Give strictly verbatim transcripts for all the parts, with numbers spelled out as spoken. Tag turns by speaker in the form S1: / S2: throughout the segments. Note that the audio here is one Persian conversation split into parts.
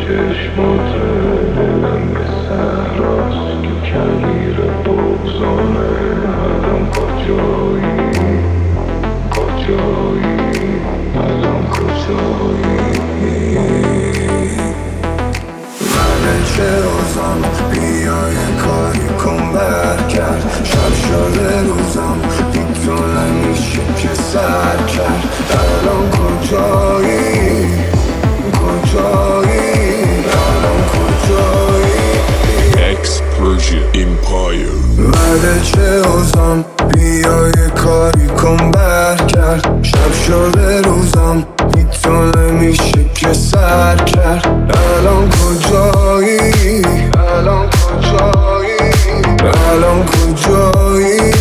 S1: چشمات دلم به صحراست که کلیر بغضانه. الان کجایی کجایی الان کجایی؟ من چه روزم بیا یه کاری کن برگرد. شب شده روزم بی تو نمیشه که سر کرد. الان کجایی کجایی الان کجایی؟
S2: X Persia Empire.
S1: بعد چه روزم بیا یه کاری کن برگرد. شب شده روزم بی تو نمیشه که سر کرد. الان کجایی الان کجایی الان کجایی؟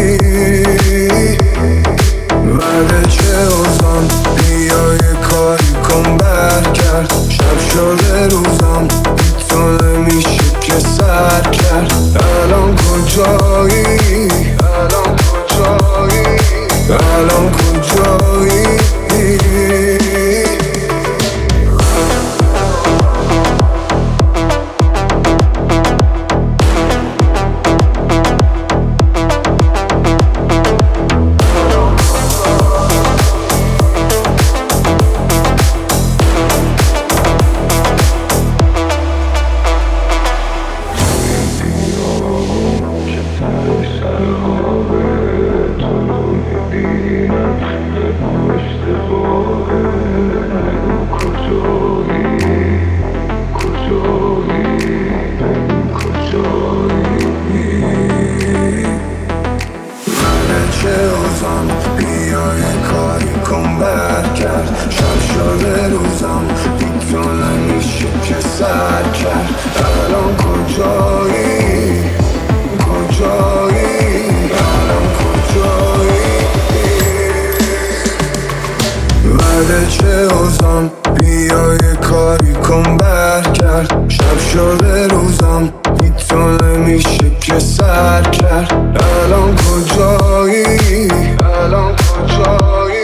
S1: بعد چه روزم بیا یه کاری کن برگرد. شب شده روزم بی تو نمیشه که سر کرد. الان کجایی الان کجایی الان کجایی؟ بیا یه کاری کن برگرد. شب شده روزم بی تو نمیشه که سر کرد. الان کجایی کجایی الان کجایی؟ بعد چه روزم بیا یه کاری کن برگرد. شب شده روزم بی تو نمیشه که سر کرد. الان کجایی الان کجایی